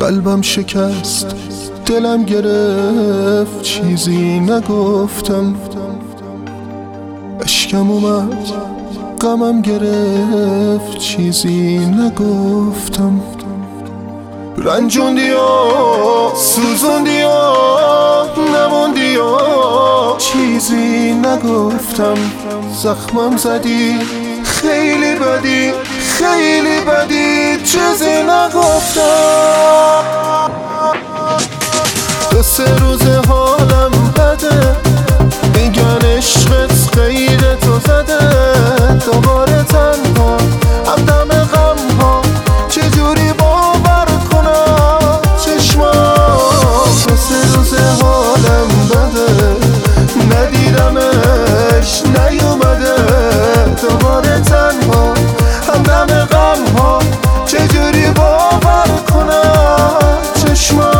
قلبم شکست، دلم گرفت، چیزی نگفتم. اشکم اومد، غمم گرفت، چیزی نگفتم. رنجوندی و سوزوندی و نموندی و چیزی نگفتم. زخمم زدی، خیلی بدی، خیلی بدی، چیزی نگفتم. 2-3 روز حالم بده، میگن عشقت غیر تو زده. دوباره تنها هم دم غم ها، چجوری باور کنم چشمام. 2-3 روز حالم بده، ندیدمش، نیومده. دوباره تنها هم دم غم ها، چجوری باور کنم چشمام.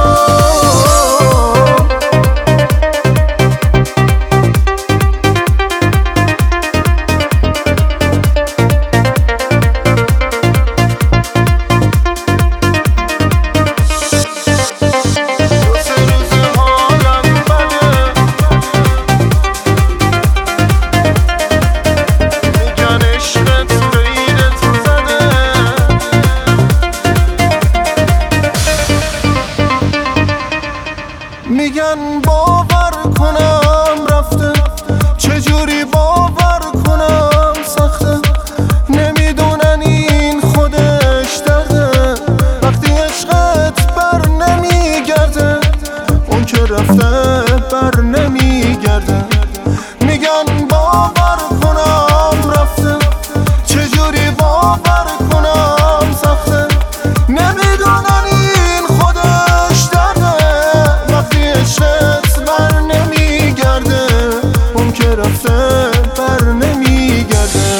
میگن باور کنم رفته، چجوری باور کنم سخته. نمیدونن این خودش درده، وقتی عشقت بر نمیگرده. اون که رفته بر نمیگرده. میگن باور کنم رفته، چجوری باور کنم سخته. نمیدونن این خودش درده، وقتی عشقت بر نمیگرده. اون که رفته بر نمیگرده.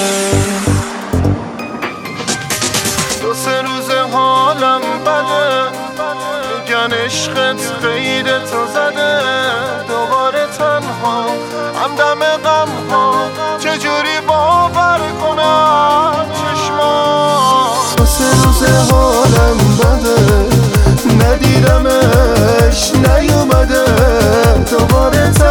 2-3 روز حالم بده، میگن عشقت غیر تو زده. دوباره تنها هم دم غم ها، چجوری باور کنم چشمام. 2-3 روز حالم بده، ندیدمش، نیومده. دوباره